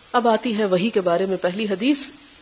اب آتی ہے وحی کے بارے میں پہلی حدیث.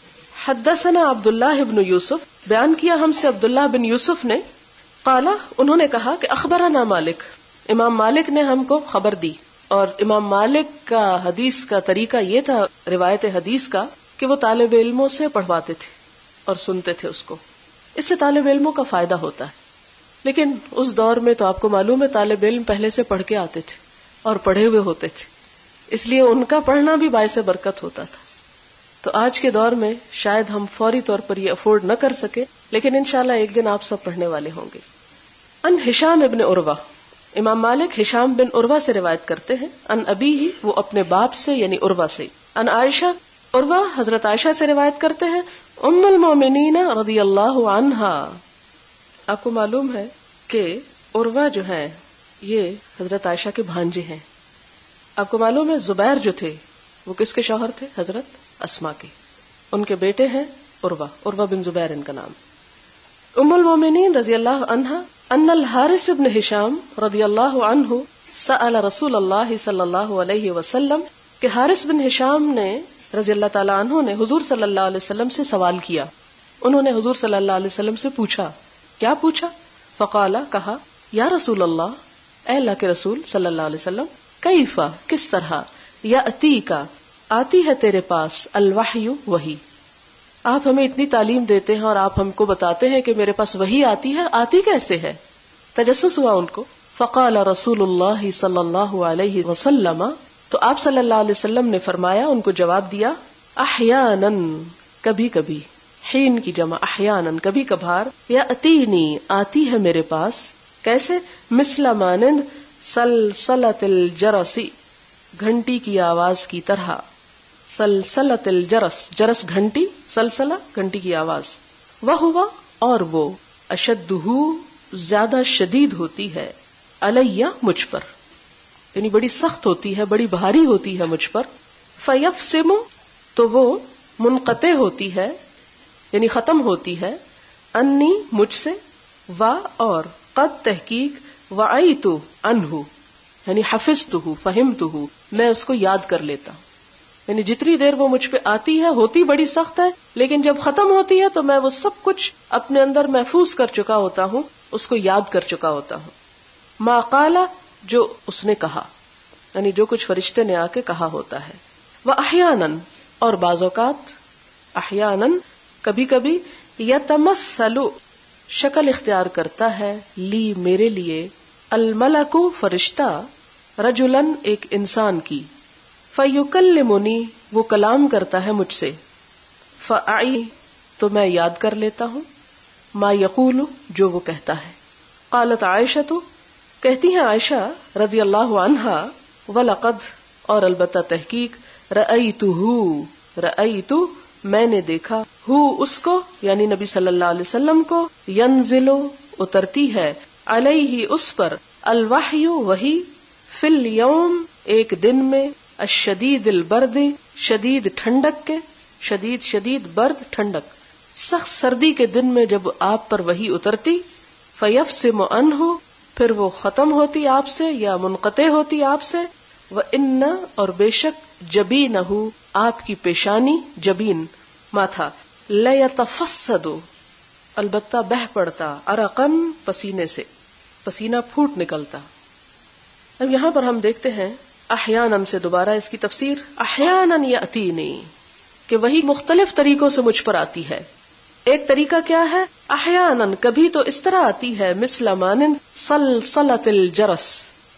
حدثنا عبداللہ بن یوسف، بیان کیا ہم سے عبداللہ بن یوسف نے، قال انہوں نے کہا کہ اخبرنا مالک، امام مالک نے ہم کو خبر دی. اور امام مالک کا حدیث کا طریقہ یہ تھا روایت حدیث کا کہ وہ طالب علموں سے پڑھواتے تھے اور سنتے تھے اس کو. اس سے طالب علموں کا فائدہ ہوتا ہے. لیکن اس دور میں تو آپ کو معلوم ہے طالب علم پہلے سے پڑھ کے آتے تھے اور پڑھے ہوئے ہوتے تھے، اس لیے ان کا پڑھنا بھی باعث برکت ہوتا تھا. تو آج کے دور میں شاید ہم فوری طور پر یہ افورڈ نہ کر سکے، لیکن انشاءاللہ ایک دن آپ سب پڑھنے والے ہوں گے. ان ہشام ابن عروہ، امام مالک ہشام بن عروہ سے روایت کرتے ہیں. ان ابی ہی، وہ اپنے باپ سے یعنی عروہ سے. ان عائشہ، عروہ حضرت عائشہ سے روایت کرتے ہیں. ام المؤمنین رضی اللہ عنہا. آپ کو معلوم ہے کہ عروہ جو ہیں یہ حضرت عائشہ کے بھانجے ہیں. آپ کو معلوم ہے زبیر جو تھے وہ کس کے شوہر تھے؟ حضرت اسما کے. ان کے بیٹے ہیں عروہ بن زبیر ان کا نام. ام المؤمنین رضی اللہ عنہا ان الحارث بن ہشام رضی اللہ عنہ سأل رسول اللہ صلی اللہ علیہ وسلم، کہ حارث بن ہشام نے رضی اللہ تعالی عنہ نے حضور صلی اللہ علیہ وسلم سے سوال کیا. انہوں نے حضور صلی اللہ علیہ وسلم سے پوچھا. کیا پوچھا؟ فقالا، کہا، یا رسول اللہ، اے اللہ کے رسول صلی اللہ علیہ وسلم، کیفا، کس طرح، یاتی کا، آتی ہے تیرے پاس، الوحی، وحی. آپ ہمیں اتنی تعلیم دیتے ہیں اور آپ ہم کو بتاتے ہیں کہ میرے پاس وحی آتی ہے، آتی کیسے ہے؟ تجسس ہوا ان کو. فقال رسول اللہ صلی اللہ علیہ وسلم، تو آپ صلی اللہ علیہ وسلم نے فرمایا، ان کو جواب دیا، احیانا، کبھی کبھی، حین کی جمع احیانا، کبھی کبھار، یاتینی، آتی ہے میرے پاس، کیسے؟ مثل مانند سلسلۃ الجرس، گھنٹی کی آواز کی طرح. سلسلۃ الجرس، جرس گھنٹی، سلسلہ گھنٹی کی آواز. وہو، اور وہ، اشدہ، زیادہ شدید ہوتی ہے، علیہ، مجھ پر، یعنی بڑی سخت ہوتی ہے، بڑی بھاری ہوتی ہے مجھ پر. فیفسم، تو وہ منقطع ہوتی ہے یعنی ختم ہوتی ہے، انی، مجھ سے، و، اور، قد، تحقیق، وعیت عنہ، یعنی حفظتہ، فہمتہ، میں اس کو یاد کر لیتا ہوں. یعنی جتنی دیر وہ مجھ پہ آتی ہے، ہوتی بڑی سخت ہے، لیکن جب ختم ہوتی ہے تو میں وہ سب کچھ اپنے اندر محفوظ کر چکا ہوتا ہوں، اس کو یاد کر چکا ہوتا ہوں. ما قال، جو اس نے کہا، یعنی جو کچھ فرشتے نے آ کے کہا ہوتا ہے. واحیانا، اور بعض اوقات، احیانا، کبھی کبھی، یتمثل، شکل اختیار کرتا ہے، لی، میرے لیے، الملک، فرشتہ، رجلن، ایک انسان کی، فیکلمنی، وہ کلام کرتا ہے مجھ سے، فاعی، تو میں یاد کر لیتا ہوں، ما یقول، جو وہ کہتا ہے. قالت عائشہ، تو کہتی ہیں عائشہ رضی اللہ عنہا، ولقد، اور البتہ تحقیق، رأیتہ، میں نے دیکھا، ہو، اس کو، یعنی نبی صلی اللہ علیہ وسلم کو، ینزل، اترتی ہے، علیہ، اس پر، الوحی، وحی، فی الیوم، ایک دن میں، الشدید البرد، شدید ٹھنڈک کے، شدید برد، ٹھنڈک، سخت سردی کے دن میں جب آپ پر وحی اترتی. فیفسم عنہ، پھر وہ ختم ہوتی آپ سے یا منقطع ہوتی آپ سے. وَإِنَّ، اور بے شک، جبینہ، آپ کی پیشانی، جبین، ماتھا، لَيَتَفَسَّدُ، البتہ بہہ پڑتا، عرقاً، پسینے سے، پسینہ پھوٹ نکلتا. اب یہاں پر ہم دیکھتے ہیں احیاناً سے دوبارہ اس کی تفسیر، احیاناً یأتینی، کہ وہی مختلف طریقوں سے مجھ پر آتی ہے. ایک طریقہ کیا ہے؟ احیاناً، کبھی تو اس طرح آتی ہے، مثل مانند سلسلۃ الجرس،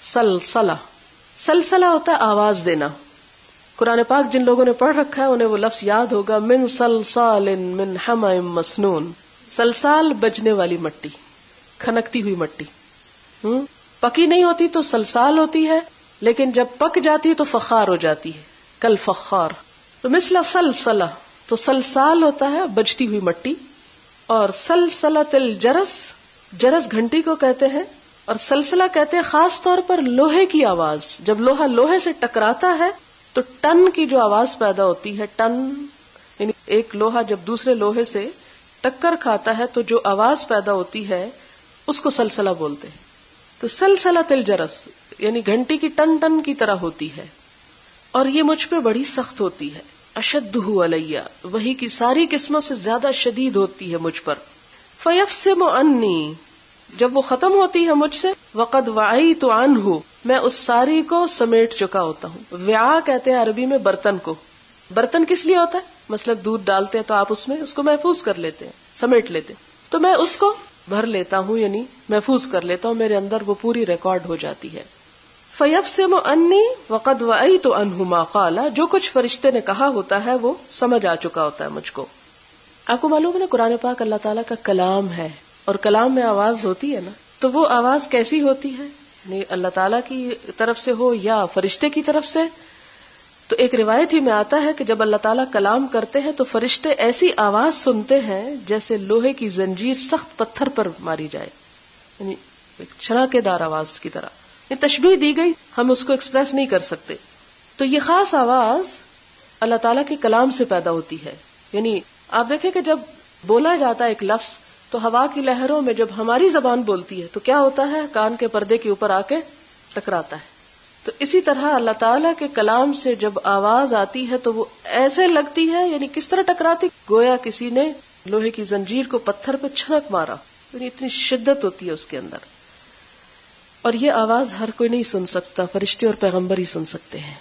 سلسلہ ہوتا ہے آواز دینا. قرآن پاک جن لوگوں نے پڑھ رکھا ہے انہیں وہ لفظ یاد ہوگا، من صلصال من حمأ مسنون، سلسال، بجنے والی مٹی، کھنکتی ہوئی مٹی. پکی نہیں ہوتی تو سلسال ہوتی ہے، لیکن جب پک جاتی ہے تو فخار ہو جاتی ہے، کل فخار. تو مثل سلسلہ، تو سلسال ہوتا ہے بجتی ہوئی مٹی، اور سلسلۃ الجرس، جرس گھنٹی کو کہتے ہیں، اور سلسلہ کہتے ہیں خاص طور پر لوہے کی آواز. جب لوہا لوہے سے ٹکراتا ہے تو ٹن کی جو آواز پیدا ہوتی ہے، ٹن، یعنی ایک لوہا جب دوسرے لوہے سے ٹکر کھاتا ہے تو جو آواز پیدا ہوتی ہے اس کو سلسلہ بولتے ہیں. تو سلسلۃ الجرس یعنی گھنٹی کی ٹن ٹن کی طرح ہوتی ہے. اور یہ مجھ پہ بڑی سخت ہوتی ہے. اشدہ علیہ، وحی کی ساری قسموں سے زیادہ شدید ہوتی ہے مجھ پر. فیفسم عنی، جب وہ ختم ہوتی ہے مجھ سے، وقد وعیت عنہ، میں اس ساری کو سمیٹ چکا ہوتا ہوں. وعاء کہتے ہیں عربی میں برتن کو. برتن کس لیے ہوتا ہے؟ مثلا دودھ ڈالتے ہیں تو آپ اس میں اس کو محفوظ کر لیتے ہیں، سمیٹ لیتے ہیں. تو میں اس کو بھر لیتا ہوں، یعنی محفوظ کر لیتا ہوں، میرے اندر وہ پوری ریکارڈ ہو جاتی ہے. فیفسم عنی وقد وعیت عنہ ما قال، جو کچھ فرشتے نے کہا ہوتا ہے وہ سمجھ آ چکا ہوتا ہے مجھ کو. آپ کو معلوم ہے نا قرآن پاک اللہ تعالیٰ کا کلام ہے، اور کلام میں آواز ہوتی ہے نا، تو وہ آواز کیسی ہوتی ہے؟ یعنی اللہ تعالیٰ کی طرف سے ہو یا فرشتے کی طرف سے. تو ایک روایت ہی میں آتا ہے کہ جب اللہ تعالیٰ کلام کرتے ہیں تو فرشتے ایسی آواز سنتے ہیں جیسے لوہے کی زنجیر سخت پتھر پر ماری جائے، یعنی ایک چھڑاکے دار آواز کی طرح. یہ تشبیہ دی گئی، ہم اس کو ایکسپریس نہیں کر سکتے. تو یہ خاص آواز اللہ تعالیٰ کے کلام سے پیدا ہوتی ہے. یعنی آپ دیکھیں کہ جب بولا جاتا ہے ایک لفظ تو ہوا کی لہروں میں جب ہماری زبان بولتی ہے تو کیا ہوتا ہے؟ کان کے پردے کے اوپر آ کے ٹکراتا ہے. تو اسی طرح اللہ تعالیٰ کے کلام سے جب آواز آتی ہے تو وہ ایسے لگتی ہے، یعنی کس طرح ٹکراتی، گویا کسی نے لوہے کی زنجیر کو پتھر پہ چھڑک مارا. یعنی اتنی شدت ہوتی ہے اس کے اندر. اور یہ آواز ہر کوئی نہیں سن سکتا، فرشتے اور پیغمبر ہی سن سکتے ہیں.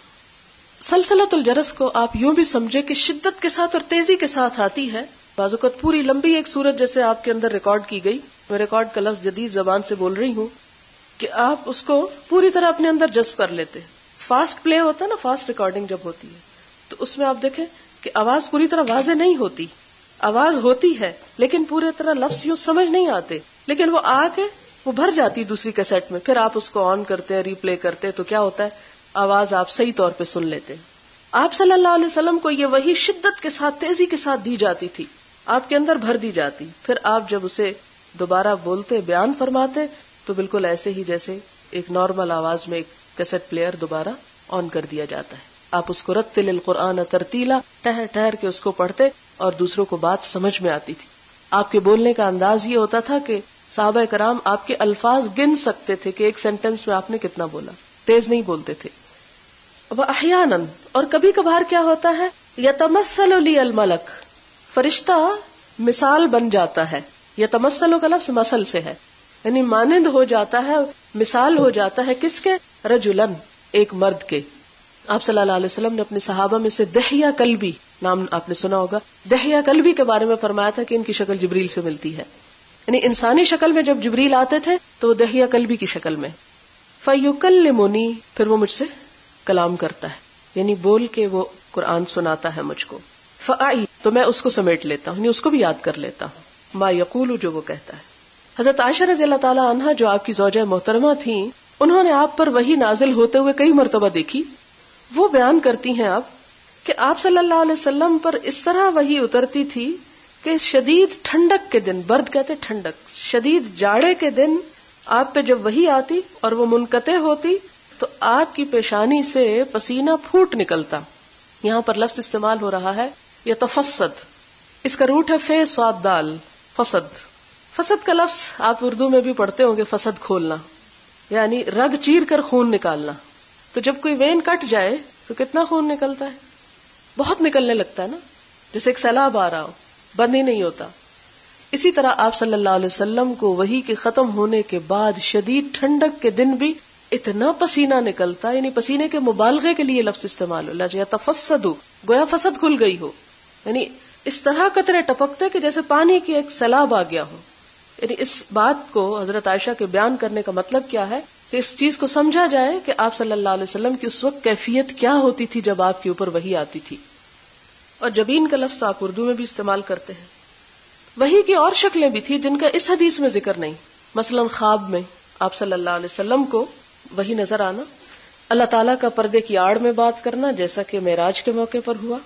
سلسلۃ الجرس کو آپ یوں بھی سمجھے کہ شدت کے ساتھ اور تیزی کے ساتھ آتی ہے. بعض اوقات پوری لمبی ایک سورت جیسے آپ کے اندر ریکارڈ کی گئی، میں ریکارڈ کا لفظ جدید زبان سے بول رہی ہوں، کہ آپ اس کو پوری طرح اپنے اندر جذب کر لیتے. فاسٹ پلے ہوتا ہے نا، فاسٹ ریکارڈنگ جب ہوتی ہے تو اس میں آپ دیکھیں کہ آواز پوری طرح واضح نہیں ہوتی. آواز ہوتی ہے لیکن پوری طرح لفظ یوں سمجھ نہیں آتے، لیکن وہ آ کے وہ بھر جاتی دوسری کیسٹ میں. پھر آپ اس کو آن کرتے ہیں، ری پلے کرتے تو کیا ہوتا ہے؟ آواز آپ صحیح طور پہ سن لیتے. آپ صلی اللہ علیہ وسلم کو یہ وحی شدت کے ساتھ، تیزی کے ساتھ دی جاتی تھی، آپ کے اندر بھر دی جاتی. پھر آپ جب اسے دوبارہ بولتے، بیان فرماتے تو بالکل ایسے ہی جیسے ایک نارمل آواز میں ایک کیسٹ پلیئر دوبارہ آن کر دیا جاتا ہے. آپ اس کو رتل القرآن ترتیلا، ٹہر ٹہر کے اس کو پڑھتے اور دوسروں کو بات سمجھ میں آتی تھی. آپ کے بولنے کا انداز یہ ہوتا تھا کہ صحابہ کرام آپ کے الفاظ گن سکتے تھے کہ ایک سینٹنس میں آپ نے کتنا بولا، تیز نہیں بولتے تھے. وَأَحْيَانًا، اور کبھی کبھار کیا ہوتا ہے، يَتَمَثَّلُ لِي الْمَلَكُ، فرشتہ مثال بن جاتا ہے. يَتَمَثَّلُ کا لفظ مثل سے ہے، یعنی مانند ہو جاتا ہے، مثال ہو جاتا ہے. کس کے؟ رجلن، ایک مرد کے. آپ صلی اللہ علیہ وسلم نے اپنے صحابہ میں سے دحیہ کلبی، نام آپ نے سنا ہوگا، دحیہ کلبی کے بارے میں فرمایا تھا کہ ان کی شکل جبریل سے ملتی ہے. یعنی انسانی شکل میں جب جبریل آتے تھے تو وہ دحیہ کلبی کی شکل میں. فَيُكَلِّمُنِي، پھر وہ مجھ سے کلام کرتا ہے، یعنی بول کے وہ قرآن سناتا ہے مجھ کو. فَأَعِي، تو میں اس کو سمیٹ لیتا ہوں، یعنی اس کو بھی یاد کر لیتا ہوں. ما یقول، جو وہ کہتا ہے. حضرت عائشہ رضی اللہ تعالی عنہا جو آپ کی زوجہ محترمہ تھیں، انہوں نے آپ پر وحی نازل ہوتے ہوئے کئی مرتبہ دیکھی. وہ بیان کرتی ہیں آپ کہ آپ صلی اللہ علیہ وسلم پر اس طرح وحی اترتی تھی کہ شدید ٹھنڈک کے دن، برد کہتے ٹھنڈک، شدید جاڑے کے دن آپ پہ جب وحی آتی اور وہ منقطع ہوتی تو آپ کی پیشانی سے پسینہ پھوٹ نکلتا. یہاں پر لفظ استعمال ہو رہا ہے یتفسد، اس کا روٹ ہے فے صاد دال، فسد. فسد کا لفظ آپ اردو میں بھی پڑھتے ہوں گے، فسد کھولنا، یعنی رگ چیر کر خون نکالنا. تو جب کوئی وین کٹ جائے تو کتنا خون نکلتا ہے؟ بہت نکلنے لگتا ہے نا، جیسے ایک سیلاب آ رہا ہو، بند ہی نہیں ہوتا. اسی طرح آپ صلی اللہ علیہ وسلم کو وحی کے ختم ہونے کے بعد شدید ٹھنڈک کے دن بھی اتنا پسینہ نکلتا، یعنی پسینے کے مبالغے کے لیے لفظ استعمال ہو، یتفسد، گویا فسد کھل گئی ہو، یعنی اس طرح قطرے ٹپکتے کہ جیسے پانی کی ایک سیلاب آ گیا ہو. یعنی اس بات کو حضرت عائشہ کے بیان کرنے کا مطلب کیا ہے کہ اس چیز کو سمجھا جائے کہ آپ صلی اللہ علیہ وسلم کی اس وقت کیفیت کیا ہوتی تھی جب آپ کے اوپر وحی آتی تھی. اور جبین کا لفظ آپ اردو میں بھی استعمال کرتے ہیں. وحی کی اور شکلیں بھی تھی جن کا اس حدیث میں ذکر نہیں. مثلا خواب میں آپ صلی اللہ علیہ وسلم کو وحی نظر آنا، اللہ تعالیٰ کا پردے کی آڑ میں بات کرنا جیسا کہ معراج کے موقع پر ہوا.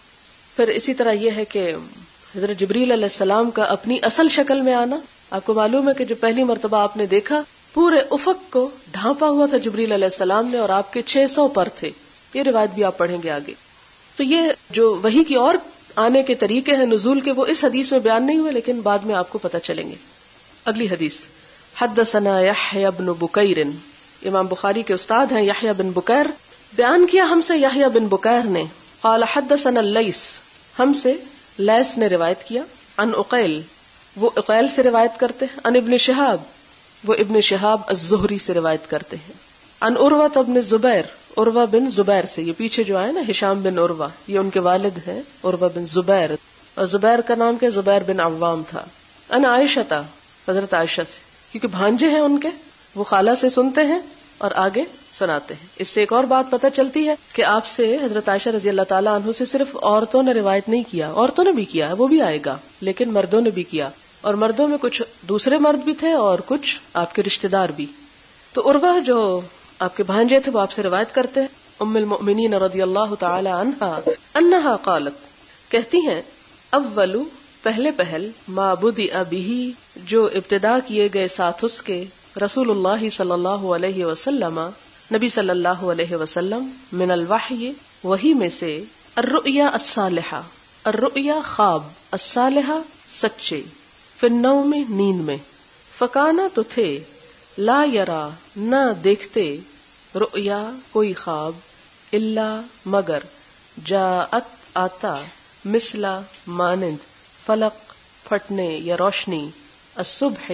پھر اسی طرح یہ ہے کہ حضرت جبریل علیہ السلام کا اپنی اصل شکل میں آنا. آپ کو معلوم ہے کہ جب پہلی مرتبہ آپ نے دیکھا پورے افق کو ڈھانپا ہوا تھا جبریل علیہ السلام نے، اور آپ کے 600 پر تھے. یہ روایت بھی آپ پڑھیں گے آگے. تو یہ جو وحی کی اور آنے کے طریقے ہیں نزول کے، وہ اس حدیث میں بیان نہیں ہوئے لیکن بعد میں آپ کو پتہ چلیں گے. اگلی حدیث، حدثنا یحیی بن بکیر، امام بخاری کے استاد ہیں یحیی بن بکیر بیان کیا ہم سے یحییٰ بن بکیر نے، قال حدثنا اللیث، ہم سے لیث نے روایت کیا، عن عقیل، وہ عقیل سے روایت کرتے ہیں، عن ابن شہاب، وہ ابن شہاب الزہری سے روایت کرتے ہیں، عن عروہ بن الزبیر، عروہ بن زبیر سے، یہ پیچھے جو آئے نا ہشام بن عروہ، یہ ان کے والد ہیں عروہ بن زبیر، اور زبیر کا نام کیا، زبیر بن عوام تھا، عن عائشہ، حضرت عائشہ سے، کیونکہ بھانجے ہیں ان کے، وہ خالہ سے سنتے ہیں اور آگے سناتے ہیں۔ اس سے ایک اور بات پتہ چلتی ہے کہ آپ سے حضرت عائشہ رضی اللہ تعالیٰ عنہ سے صرف عورتوں نے روایت نہیں کیا، عورتوں نے بھی کیا، وہ بھی آئے گا، لیکن مردوں نے بھی کیا، اور مردوں میں کچھ دوسرے مرد بھی تھے اور کچھ آپ کے رشتہ دار بھی۔ تو عروہ جو آپ کے بھانجے تھے وہ آپ سے روایت کرتے ہیں، ام المؤمنین رضی اللہ تعالی عنہا انہا قالت، کہتی ہیں، اولو پہلے پہل ما بدئ بہ جو ابتدا کیے گئے ساتھ اس کے، رسول اللہ صلی اللہ علیہ وسلم نبی صلی اللہ علیہ وسلم، من الوحی وحی میں سے، الرؤیا الصالحہ، الرؤیا خواب، الصالحہ سچے، فی النوم نیند میں، فکانا تو تھے، لا یرا نہ دیکھتے، رؤیا کوئی خواب، الا مگر، جاءت آتا، مثلا مانند، فلق پھٹنے یا روشنی، الصبح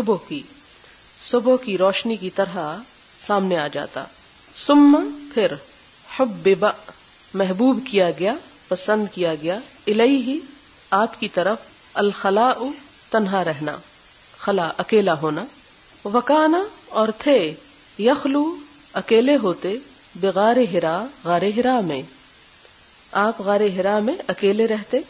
صبح کی روشنی کی طرح سامنے آ جاتا، ثم پھر، حبب محبوب کیا گیا، پسند کیا گیا، الیہ آپ کی طرف، الخلاء تنہا رہنا، خلا اکیلا ہونا، وکانا اور تھے، یخلو اکیلے ہوتے، بغار ہرا غار ہرا میں، آپ غار ہرا میں اکیلے رہتے،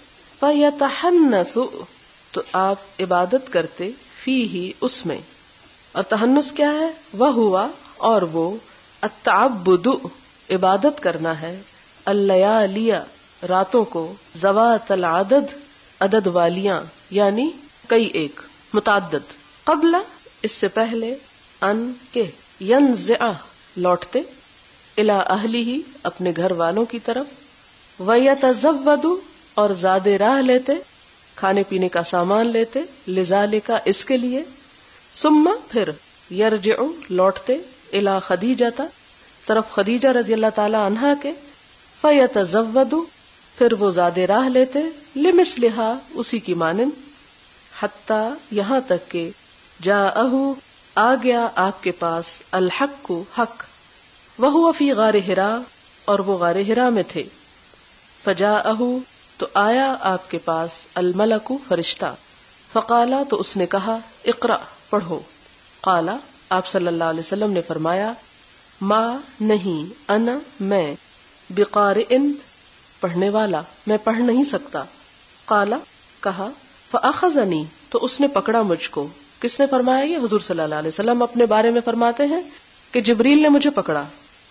فیتحنث تو آپ عبادت کرتے، فیہ اس میں، اور تحنث کیا ہے، وہ ہوا اور وہ، التعبد عبادت کرنا ہے، اللیالی راتوں کو، ذوات العدد عدد والیاں یعنی کئی ایک متعدد، قبل اس سے پہلے، ان کے، ینزع لوٹتے، الی اہلہ اپنے گھر والوں کی طرف، ویتزود اور زاد راہ لیتے، کھانے پینے کا سامان لیتے، لذالک اس کے لیے، ثم پھر، یرجع لوٹتے، الی خدیجہ طرف خدیجہ رضی اللہ تعالی عنہا کے، فیتزود پھر وہ زاد راہ لیتے، لمثلھا اسی کی مانند، حتی یہاں تک کہ، جاءہ آ گیا آپ کے پاس، الحق حق، وہو فی غار ہرا اور وہ غار ہرا میں تھے، فجاءہ تو آیا آپ کے پاس، الملک فرشتہ، فقالا تو اس نے کہا، اقرأ پڑھو، قالا آپ صلی اللہ علیہ وسلم نے فرمایا، ما نہیں، انا میں، بقارئن پڑھنے والا، میں پڑھ نہیں سکتا، قالا کہا، فاخذنی تو اس نے پکڑا مجھ کو، کس نے فرمایا، یہ حضور صلی اللہ علیہ وسلم اپنے بارے میں فرماتے ہیں کہ جبریل نے مجھے پکڑا،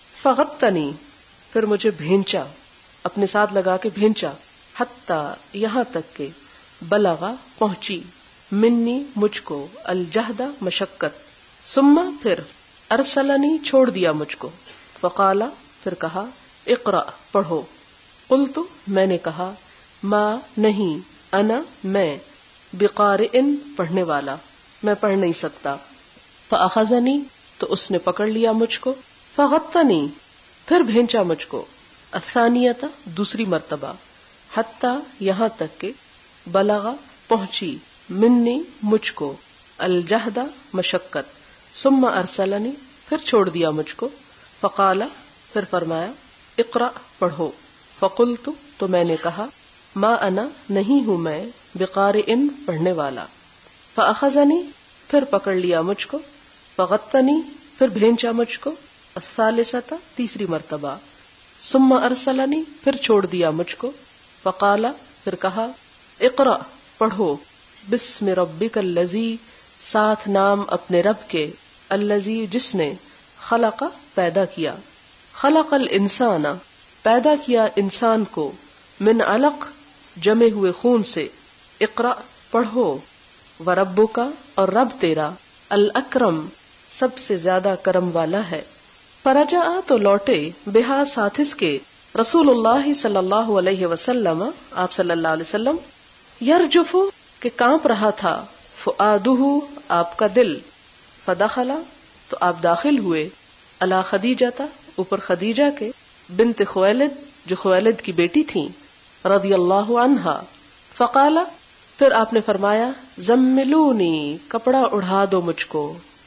فغتنی پھر مجھے بھینچا، اپنے ساتھ لگا کے بھینچا، حتی یہاں تک کہ، بلغا پہنچی، منی مجھ کو، الجہد مشقت، ثم پھر، ارسلنی چھوڑ دیا مجھ کو، فقالا پھر کہا، اقرأ پڑھو، قلت میں نے کہا، ما نہیں، انا میں، بقارئن پڑھنے والا، میں پڑھ نہیں سکتا، فاخذنی تو اس نے پکڑ لیا مجھ کو، فغتنی پھر بھینچا مجھ کو، الثانیۃ دوسری مرتبہ، حتی یہاں تک کہ، بلغا پہنچی، منی مجھ کو، الجہد مشقت، ثم ارسلنی پھر چھوڑ دیا مجھ کو، فقالا پھر فرمایا، اقرأ پڑھو، فقلت تو میں نے کہا، ما انا نہیں ہوں میں، بقارئن پڑھنے والا، فاخذنی پھر پکڑ لیا مجھ کو، فغتنی پھر بھینچا مجھ کو، الثالثۃ تیسری مرتبہ، ثم ارسلنی پھر چھوڑ دیا مجھ کو، فقالا پھر کہا، اقرأ پڑھو، بسم ربک الذی ساتھ نام اپنے رب کے، الذی جس نے، خلق پیدا کیا، خلق الانسان پیدا کیا انسان کو، من علق جمے ہوئے خون سے، اقرأ پڑھو، وربک اور رب تیرا، الاکرم سب سے زیادہ کرم والا ہے، فرجع تو لوٹے، بہا ساتھ اس کے، رسول اللہ صلی اللہ علیہ وسلم آپ صلی اللہ علیہ وسلم، یرجف کہ کانپ رہا تھا، فؤادہ آپ کا دل، فدخلا تو آپ داخل ہوئے، علی خدیجہ اوپر خدیجہ کے، بنت خویلد جو خویلد کی بیٹی تھیں رضی اللہ عنہا. فقالا پھر آپ نے فرمایا زملونی کپڑا اڑھا دو مجھ کو،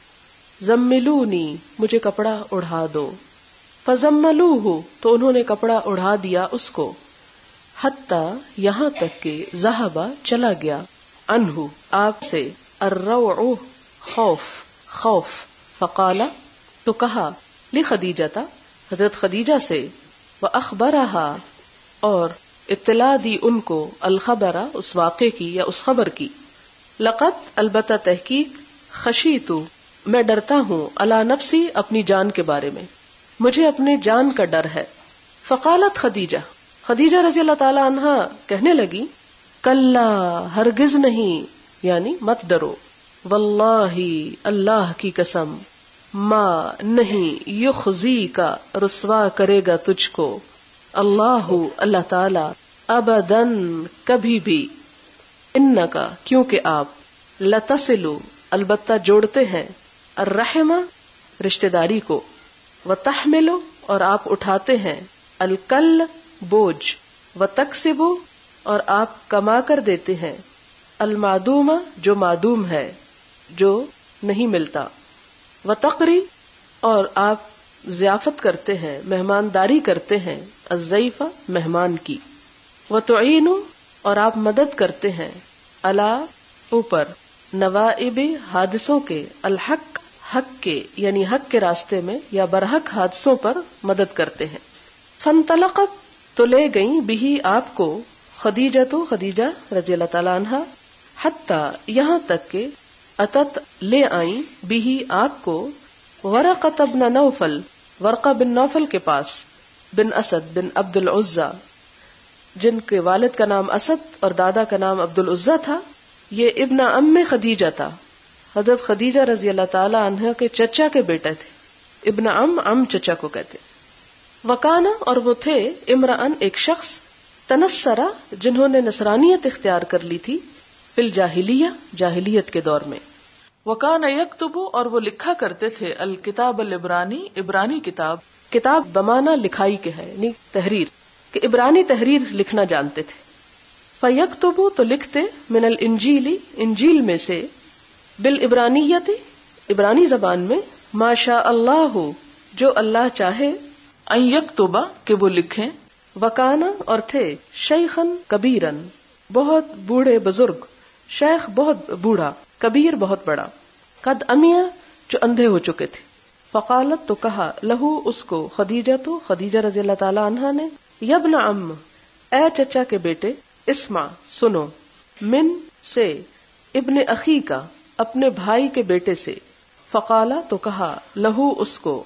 زملونی مجھے کپڑا اڑھا دو. فزملوہ تو انہوں نے کپڑا اڑھا دیا اس کو، حتی یہاں تک کہ ذہبا چلا گیا، عنہ آپ سے، الروع خوف. فقالا تو کہا لخدیجہ حضرت خدیجہ سے، وأخبرها اور اطلاع دی ان کو، الخبر اس واقعے کی یا اس خبر کی. لقد البتہ تحقیق، خشیت میں ڈرتا ہوں، علی نفسی اپنی جان کے بارے میں، مجھے اپنی جان کا ڈر ہے. فقالت خدیجہ رضی اللہ تعالی عنہا کہنے لگی، کلا ہرگز نہیں، یعنی مت ڈرو، واللہ اللہ کی قسم، ما نہیں، یخزی کا رسوا کرے گا تجھ کو، اللہ تعالی، ابدن کبھی بھی، انکا کیونکہ آپ، لتصلو البتہ جوڑتے ہیں، الرحم رشتہ داری کو، وتحملو اور آپ اٹھاتے ہیں، الکل بوجھ، وتکسبو اور آپ کما کر دیتے ہیں، المعدوم جو معدوم ہے، جو نہیں ملتا، وتقری اور آپ ضیافت کرتے ہیں، مہمانداری کرتے ہیں، الضیف مہمان کی، وتعین اور آپ مدد کرتے ہیں، علی اوپر، نوائب حادثوں کے، الحق حق کے یعنی حق کے راستے میں یا برحق حادثوں پر مدد کرتے ہیں. فانطلقت تو لے گئیں بہی آپ کو، خدیجہ رضی اللہ تعالی عنہا، حتی یہاں تک کہ اتت لے آئیں بہی آپ کو، ورقۃ بن نوفل ورقہ بن نوفل کے پاس، بن اسد بن عبد العزى جن کے والد کا نام اسد اور دادا کا نام عبد العزى تھا. یہ ابن ام خدیجہ تھا، حضرت خدیجہ رضی اللہ تعالی عنہ کے چچا کے بیٹے تھے. ابن ام چچا کو کہتے. وکانا اور وہ تھے، امرأن ایک شخص، تنصرا جنہوں نے نصرانیت اختیار کر لی تھی، فی الجاہلیہ جاہلیت کے دور میں. وکانا یکتب اور وہ لکھا کرتے تھے، الکتاب العبرانی عبرانی کتاب بمانا لکھائی کے ہے، یعنی تحریر، کہ عبرانی تحریر لکھنا جانتے تھے. فیکتب تو لکھتے، من الانجیل انجیل میں سے، بالعبرانیت عبرانی زبان میں، ما شاء اللہ جو اللہ چاہے، ان یکتب کہ وہ لکھیں، وکانا اور تھے، شیخن کبیرن بہت بوڑھے بزرگ، شیخ بہت بوڑھا، کبیر بہت بڑا، قد امیہ جو اندھے ہو چکے تھے. فقالت تو کہا، لہو اس کو، خدیجہ رضی اللہ تعالی عنہا نے، یبن ام اے چچا کے بیٹے، اسمع سنو، من سے، ابن اخی کا اپنے بھائی کے بیٹے سے. فقالا تو کہا، لہو اس کو،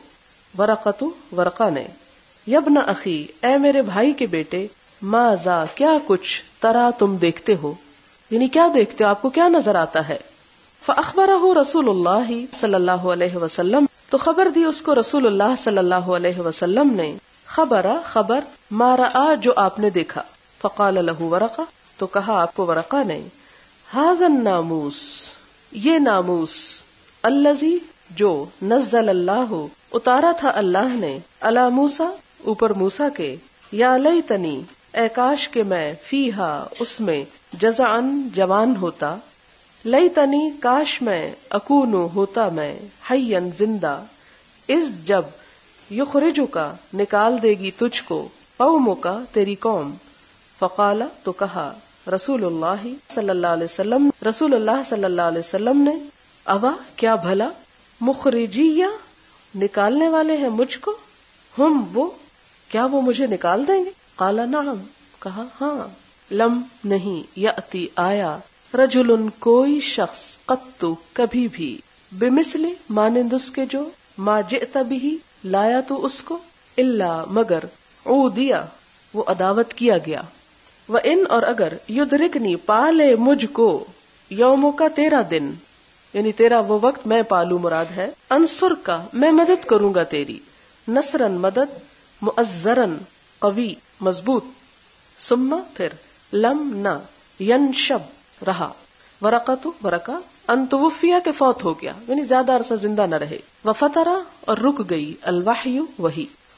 ورقہ نے، یبن اخی اے میرے بھائی کے بیٹے، ماذا کیا کچھ، ترا تم دیکھتے ہو، یعنی کیا دیکھتے ہو، آپ کو کیا نظر آتا ہے. فاخبرہ رسول اللہ صلی اللہ علیہ وسلم تو خبر دی اس کو رسول اللہ صلی اللہ علیہ وسلم نے، خبر ما رأى جو آپ نے دیکھا. فقال لہ ورقہ تو کہا آپ کو ورقہ نے، ھذا الناموس یہ ناموس، الذی جو، نزل اللہ اتارا تھا اللہ نے، علی موسیٰ اوپر موسیٰ کے، یا لیتنی اے کاش کہ میں، فیہا اس میں، جزعن جوان ہوتا، لیتنی کاش میں، اکونو ہوتا میں، حیًا زندہ، اس جب، یخرجکا نکال دے گی تجھ کو، قومکا تیری قوم. فقالا تو کہا رسول اللہ صلی اللہ علیہ وسلم نے، اوا کیا بھلا، مخرجیہ نکالنے والے ہیں مجھ کو، ہم وہ کیا وہ مجھے نکال دیں گے. قالا نعم کہا ہاں. لم نہیں، یأتی آیا، رجل کوئی شخص، قط کبھی بھی، بمثل مانند اس کے جو، ما جئت بھی لایا تو اس کو، الا مگر، عودیا وہ عداوت کیا گیا، وَإِنْ اور اگر، یدرکنی پالے مجھ کو، یوموں کا تیرا دن، یعنی تیرا وہ وقت میں پالوں مراد ہے، انصر کا میں مدد کروں گا تیری، نصرن مدد، مؤزرن قوی مضبوط، ثم پھر، لم نہ، ینشب رہا، ورقہ ان توفیہ کے فوت ہو گیا، یعنی زیادہ عرصہ زندہ نہ رہے، وفترہ اور رک گئی، الوحی وحی.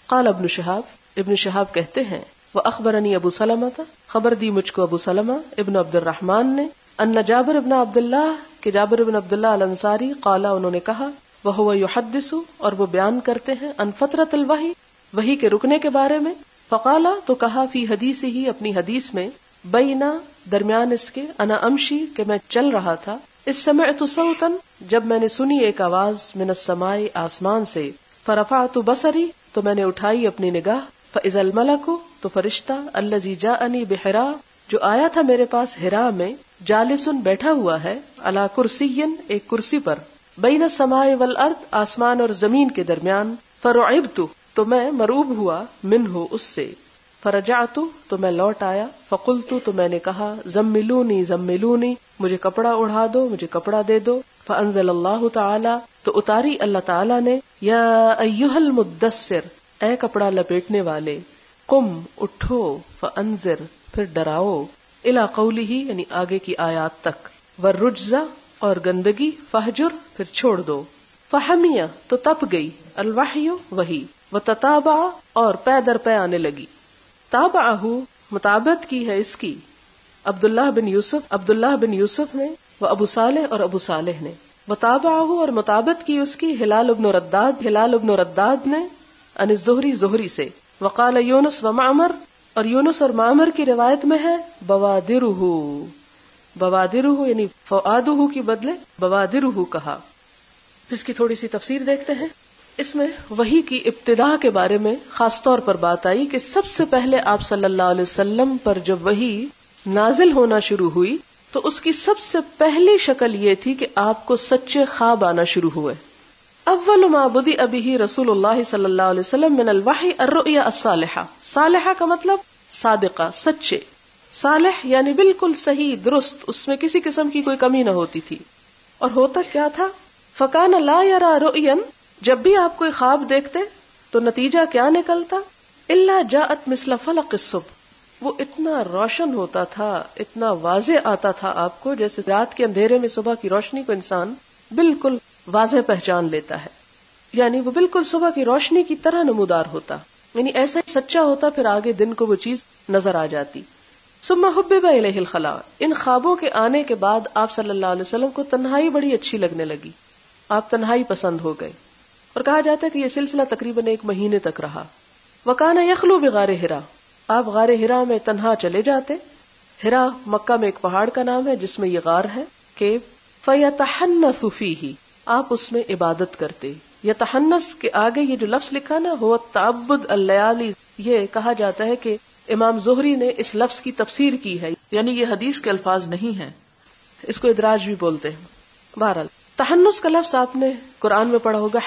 قال ابن شہاب کہتے ہیں وَأَخْبَرَنِي ابو سلمہ، خبر دی مجھ کو ابو سلمہ ابن عبد الرحمن نے، ان جابر ابن عبداللہ کہ جابر ابن عبداللہ الانصاری قال انہوں نے کہا وَهُوَ يُحَدِّثُ اور وہ بیان کرتے ہیں ان فترۃ الوحی وحی کے رکنے کے بارے میں، فقال تو کہا فی حدیث ہی اپنی حدیث میں، بینا درمیان اس کے، انا امشی کہ میں چل رہا تھا، اس سمعت صوتا جب میں نے سنی ایک آواز، من السماء آسمان سے، فرفعت بصری تو میں نے اٹھائی اپنی نگاہ، فاذا الملک تو فرشتہ، الذی جاءنی بحراء جو آیا تھا میرے پاس حراء میں، جالسن بیٹھا ہوا ہے، علی کرسی ایک کرسی پر، بین السماء والارض آسمان اور زمین کے درمیان، فرعبت تو میں مرعوب ہوا منہ اس سے، فرجعت تو میں لوٹ آیا، فقلت تو میں نے کہا زملونی زملونی مجھے کپڑا اڑا دو، مجھے کپڑا دے دو، فانزل اللہ تعالی تو اتاری اللہ تعالی نے، یا ایھا المدثر اے کپڑا لپیٹنے والے، قم اٹھو، فانذر پھر ڈراؤ، الی قولہ یعنی آگے کی آیات تک، والرجز اور گندگی، فہجر پھر چھوڑ دو، فحمیہ تو تپ گئی، الوحی وحی، وتتابع اور پے در پے آنے لگی، تابعہ مطابقت کی ہے اس کی عبداللہ بن یوسف نے، وہ ابو صالح اور ابو صالح نے، وتابعہ اور مطابقت کی اس کی ہلال ابن رداد نے، ان زہری سے، وقال یونس و معمر اور یونس اور معمر کی روایت میں ہے، بوادرہ یعنی فؤادہ کی بدلے بوادرہ کہا۔ اس کی تھوڑی سی تفسیر دیکھتے ہیں۔ اس میں وحی کی ابتدا کے بارے میں خاص طور پر بات آئی کہ سب سے پہلے آپ صلی اللہ علیہ وسلم پر جب وحی نازل ہونا شروع ہوئی تو اس کی سب سے پہلی شکل یہ تھی کہ آپ کو سچے خواب آنا شروع ہوئے۔ اول ما بدأ به رسول اللہ صلی اللہ علیہ وسلم من الوحی الرؤیا الصالحہ، صالحہ کا مطلب صادقہ، سچے، صالح یعنی بالکل صحیح درست، اس میں کسی قسم کی کوئی کمی نہ ہوتی تھی۔ اور ہوتا کیا تھا، فکان لا یرا رؤیا جب بھی آپ کوئی خواب دیکھتے تو نتیجہ کیا نکلتا، الا جاءت مثل فلق الصبح، وہ اتنا روشن ہوتا تھا، اتنا واضح آتا تھا آپ کو جیسے رات کے اندھیرے میں صبح کی روشنی کو انسان بالکل واضح پہچان لیتا ہے، یعنی وہ بالکل صبح کی روشنی کی طرح نمودار ہوتا، یعنی ایسا سچا ہوتا، پھر آگے دن کو وہ چیز نظر آ جاتی۔ ثم حبب الیہ الخلاء، ان خوابوں کے آنے کے بعد آپ صلی اللہ علیہ وسلم کو تنہائی بڑی اچھی لگنے لگی، آپ تنہائی پسند ہو گئے، اور کہا جاتا ہے کہ یہ سلسلہ تقریباً 1 مہینے تک رہا۔ وکان یخلو بغار حرا، آپ غار حرا میں تنہا چلے جاتے، حرا مکہ میں ایک پہاڑ کا نام ہے جس میں یہ غار ہے، کہ فیتحنث فیہ، آپ اس میں عبادت کرتے۔ یتحنث کے آگے یہ جو لفظ لکھا نا ہو تعبد اللیالی، یہ کہا جاتا ہے کہ امام زہری نے اس لفظ کی تفسیر کی ہے، یعنی یہ حدیث کے الفاظ نہیں ہیں، اس کو ادراج بھی بولتے ہیں۔ بہرحال تحنث کا لفظ آپ نے قرآن میں پڑھا ہوگا،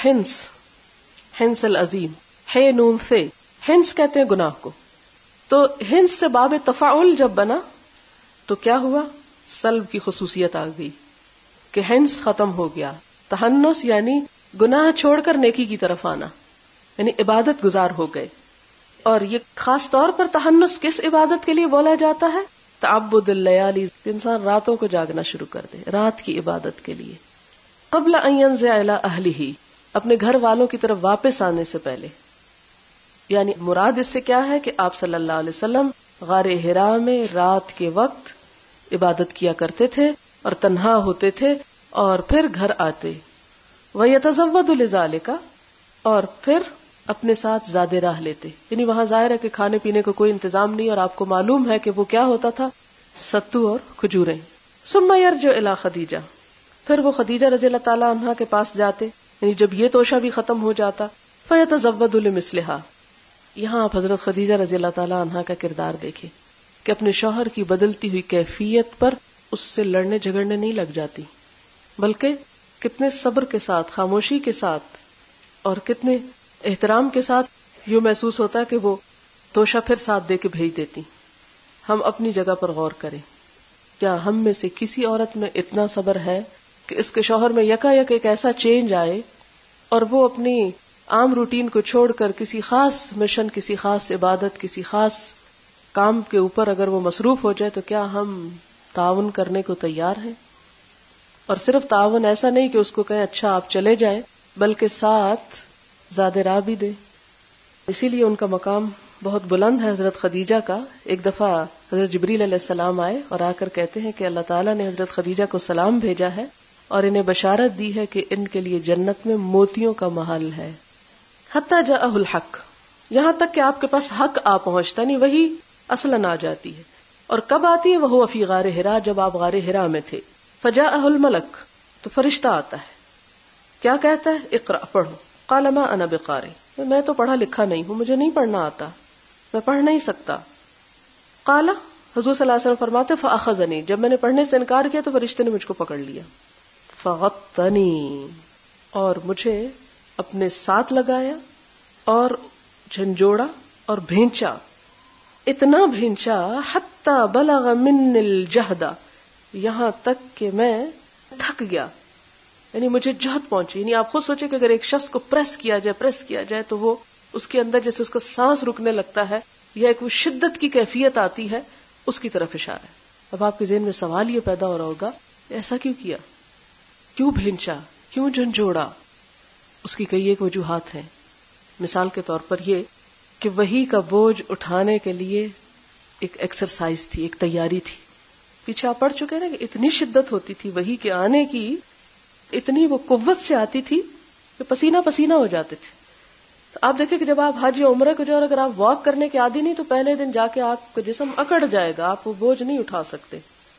ہنس العظیم، ہے نون سے، ہنس کہتے ہیں گناہ کو، تو ہنس سے باب تفاعل جب بنا تو کیا ہوا، سلب کی خصوصیت آ گئی کہ ہنس ختم ہو گیا، تحنث یعنی گناہ چھوڑ کر نیکی کی طرف آنا، یعنی عبادت گزار ہو گئے۔ اور یہ خاص طور پر تحنث کس عبادت کے لیے بولا جاتا ہے، تعبد اللیالی، انسان راتوں کو جاگنا شروع کر دے، رات کی عبادت کے لیے، قبل ان ينزع الى اہلہ، اپنے گھر والوں کی طرف واپس آنے سے پہلے۔ یعنی مراد اس سے کیا ہے کہ آپ صلی اللہ علیہ وسلم غار حرا میں رات کے وقت عبادت کیا کرتے تھے اور تنہا ہوتے تھے، اور پھر گھر آتے، وَيَتَزَوَّدُ لِذَالِكَ، اور پھر اپنے ساتھ زاد راہ لیتے، یعنی وہاں ظاہر ہے کہ کھانے پینے کو کوئی انتظام نہیں، اور آپ کو معلوم ہے کہ وہ کیا ہوتا تھا، ستو اور کھجوریں۔ ثم يرجع الى خدیجہ، پھر وہ خدیجہ رضی اللہ تعالی عنہا کے پاس جاتے، یعنی جب یہ توشہ بھی ختم ہو جاتا، فَيَتَزَوَّدُ لِمِثْلِهَا، یہاں آپ حضرت خدیجہ رضی اللہ تعالی عنہا کا کردار دیکھیں کہ اپنے شوہر کی بدلتی ہوئی کیفیت پر اس سے لڑنے جھگڑنے نہیں لگ جاتی، بلکہ کتنے صبر کے ساتھ، خاموشی کے ساتھ اور کتنے احترام کے ساتھ یوں محسوس ہوتا ہے کہ وہ توشہ پھر ساتھ دے کے بھیج دیتی۔ ہم اپنی جگہ پر غور کریں، کیا ہم میں سے کسی عورت میں اتنا صبر ہے کہ اس کے شوہر میں یکایک ایک ایسا چینج آئے اور وہ اپنی عام روٹین کو چھوڑ کر کسی خاص مشن، کسی خاص عبادت، کسی خاص کام کے اوپر اگر وہ مصروف ہو جائے تو کیا ہم تعاون کرنے کو تیار ہیں؟ اور صرف تعاون ایسا نہیں کہ اس کو کہیں اچھا آپ چلے جائیں، بلکہ ساتھ زیادہ راہ بھی دے، اسی لیے ان کا مقام بہت بلند ہے حضرت خدیجہ کا. ایک دفعہ حضرت جبریل علیہ السلام آئے اور آ کر کہتے ہیں کہ اللہ تعالیٰ نے حضرت خدیجہ کو سلام بھیجا ہے اور انہیں بشارت دی ہے کہ ان کے لیے جنت میں موتیوں کا محل ہے. حتی جاءہ الحق، یہاں تک کہ آپ کے پاس حق آ پہنچتا، نہیں وہی اصلاً آ جاتی ہے. اور کب آتی ہے؟ وہو فی غار حرا، جب آپ غار حرا میں تھے. فجاءہ الملک، تو فرشتہ آتا ہے. کیا کہتا ہے؟ اقرأ، پڑھو. قال ما انا بقارئ، میں تو پڑھا لکھا نہیں ہوں، مجھے نہیں پڑھنا آتا، میں پڑھ نہیں سکتا. قال، حضور صلی اللہ علیہ وسلم فرماتے فاخذنی، جب میں نے پڑھنے سے انکار کیا تو فرشتے نے مجھ کو پکڑ لیا. فغطنی، اور مجھے اپنے ساتھ لگایا اور جھنجوڑا اور بھینچا، اتنا بھینچا حتی بلغ من الجہد، یہاں تک کہ میں تھک گیا، یعنی مجھے جہد پہنچی. یعنی آپ خود سوچیں کہ اگر ایک شخص کو پریس کیا جائے تو وہ اس کے اندر جیسے اس کا سانس رکنے لگتا ہے یا ایک وہ شدت کی کیفیت آتی ہے، اس کی طرف اشارہ ہے. اب آپ کے ذہن میں سوال یہ پیدا ہو رہا ہوگا، ایسا کیوں کیا، کیوں بھینچا، کیوں جھنجھوڑا؟ اس کی کئی ایک وجوہات ہیں. مثال کے طور پر یہ کہ وحی کا بوجھ اٹھانے کے لیے ایک ایکسرسائز تھی، ایک تیاری تھی. پیچھے آپ پڑھ چکے نا کہ اتنی شدت ہوتی تھی وحی کے آنے کی، اتنی وہ قوت سے آتی تھی کہ پسینہ پسینہ ہو جاتے تھے. تو آپ دیکھیں کہ جب آپ حج یا عمرہ کو جو، اگر آپ واک کرنے کے عادی نہیں تو پہلے دن جا کے آپ کا جسم اکڑ جائے گا، آپ وہ بوجھ نہیں اٹھا سکتے.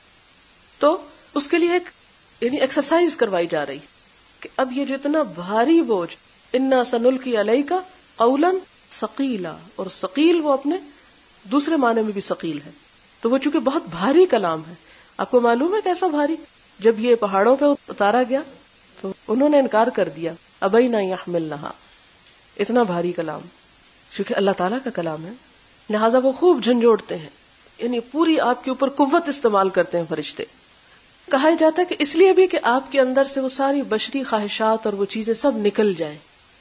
تو اس کے لیے ایک یعنی ایکسرسائز کروائی جا رہی کہ اب یہ جتنا بھاری بوجھ، انا سنلقی علیک قولا ثقیلا، اور ثقیل وہ اپنے دوسرے معنی میں بھی ثقیل ہے. تو وہ چونکہ بہت بھاری کلام ہے. آپ کو معلوم ہے کیسا بھاری؟ جب یہ پہاڑوں پہ اتارا گیا تو انہوں نے انکار کر دیا، ابینا یحملنھا، اتنا بھاری کلام، کیونکہ اللہ تعالیٰ کا کلام ہے، لہٰذا وہ خوب جھنجھوڑتے ہیں، یعنی پوری آپ کے اوپر قوت استعمال کرتے ہیں فرشتے. کہا جاتا ہے کہ اس لیے بھی کہ آپ کے اندر سے وہ ساری بشری خواہشات اور وہ چیزیں سب نکل جائیں،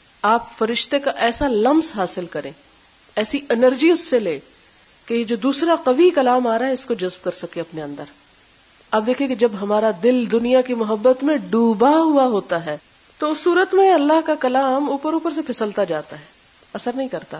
آپ فرشتے کا ایسا لمس حاصل کریں، ایسی انرجی اس سے لے کہ یہ جو دوسرا قوی کلام آ رہا ہے اس کو جذب کر سکے اپنے اندر. آپ دیکھیں کہ جب ہمارا دل دنیا کی محبت میں ڈوبا ہوا ہوتا ہے تو اس صورت میں اللہ کا کلام اوپر اوپر سے پھسلتا جاتا ہے، اثر نہیں کرتا.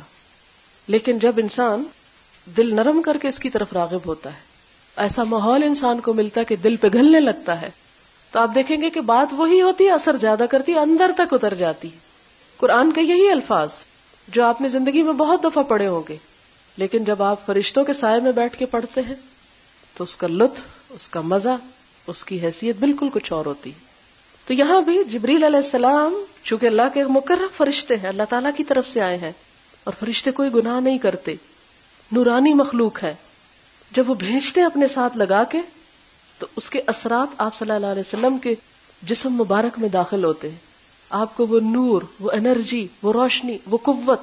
لیکن جب انسان دل نرم کر کے اس کی طرف راغب ہوتا ہے، ایسا ماحول انسان کو ملتا ہے کہ دل پگھلنے لگتا ہے، تو آپ دیکھیں گے کہ بات وہی ہوتی ہے، اثر زیادہ کرتی ہے، اندر تک اتر جاتی ہے. قرآن کے یہی الفاظ جو آپ نے زندگی میں بہت دفعہ پڑھے ہوں گے، لیکن جب آپ فرشتوں کے سائے میں بیٹھ کے پڑھتے ہیں تو اس کا لطف، اس کا مزہ، اس کی حیثیت بالکل کچھ اور ہوتی ہے. تو یہاں بھی جبریل علیہ السلام چونکہ اللہ کے مقرب فرشتے ہیں، اللہ تعالیٰ کی طرف سے آئے ہیں، اور فرشتے کوئی گناہ نہیں کرتے، نورانی مخلوق ہے. جب وہ بھیجتے ہیں اپنے ساتھ لگا کے تو اس کے اثرات آپ صلی اللہ علیہ وسلم کے جسم مبارک میں داخل ہوتے ہیں. آپ کو وہ نور، وہ انرجی، وہ روشنی، وہ قوت،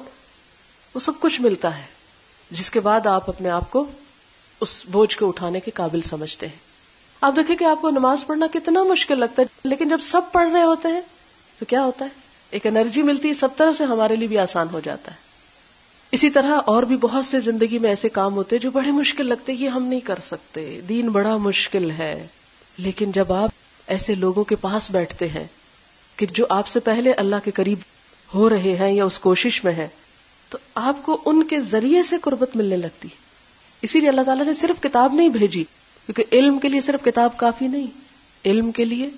وہ سب کچھ ملتا ہے، جس کے بعد آپ اپنے آپ کو اس بوجھ کو اٹھانے کے قابل سمجھتے ہیں. آپ دیکھیں کہ آپ کو نماز پڑھنا کتنا مشکل لگتا ہے، لیکن جب سب پڑھ رہے ہوتے ہیں تو کیا ہوتا ہے، ایک انرجی ملتی ہے، سب طرف سے ہمارے لیے بھی آسان ہو جاتا ہے. اسی طرح اور بھی بہت سے زندگی میں ایسے کام ہوتے ہیں جو بڑے مشکل لگتے ہیں، یہ ہم نہیں کر سکتے، دین بڑا مشکل ہے. لیکن جب آپ ایسے لوگوں کے پاس بیٹھتے ہیں کہ جو آپ سے پہلے اللہ کے قریب ہو رہے ہیں یا اس کوشش میں ہیں، تو آپ کو ان کے ذریعے سے قربت ملنے لگتی. اسی لیے اللہ تعالیٰ نے صرف کتاب نہیں بھیجی، کیونکہ علم کے لیے صرف کتاب کافی نہیں، علم کے لیے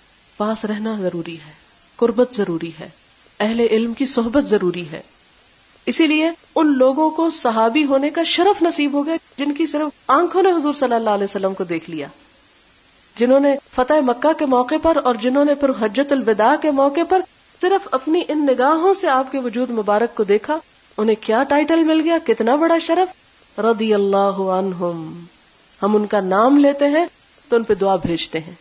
پاس رہنا ضروری ہے، قربت ضروری ہے، اہل علم کی صحبت ضروری ہے. اسی لیے ان لوگوں کو صحابی ہونے کا شرف نصیب ہو گیا جن کی صرف آنکھوں نے حضور صلی اللہ علیہ وسلم کو دیکھ لیا، جنہوں نے فتح مکہ کے موقع پر اور جنہوں نے پھر حجۃ الوداع کے موقع پر صرف اپنی ان نگاہوں سے آپ کے وجود مبارک کو دیکھا. انہیں کیا ٹائٹل مل گیا، کتنا بڑا شرف، رضی اللہ عنہم. ہم ان کا نام لیتے ہیں تو ان پہ دعا بھیجتے ہیں.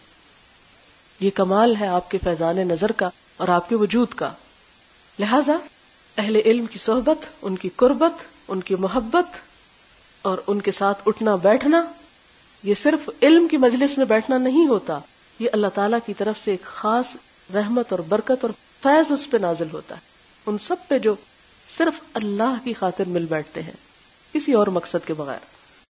یہ کمال ہے آپ کے فیضان نظر کا اور آپ کے وجود کا. لہذا اہل علم کی صحبت، ان کی قربت، ان کی محبت اور ان کے ساتھ اٹھنا بیٹھنا، یہ صرف علم کی مجلس میں بیٹھنا نہیں ہوتا، یہ اللہ تعالیٰ کی طرف سے ایک خاص رحمت اور برکت اور فیض اس پہ نازل ہوتا ہے، ان سب پہ جو صرف اللہ کی خاطر مل بیٹھتے ہیں، کسی اور مقصد کے بغیر.